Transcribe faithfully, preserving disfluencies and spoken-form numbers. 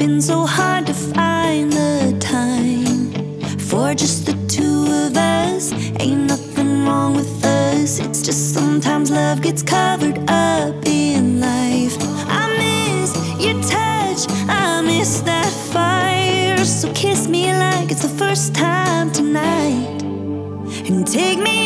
been so hard to find the time for just the two of us. Ain't nothing wrong with us. It's just sometimes love gets covered up in life. I miss your touch, I miss that fire. So kiss me like it's the first time tonight, and take me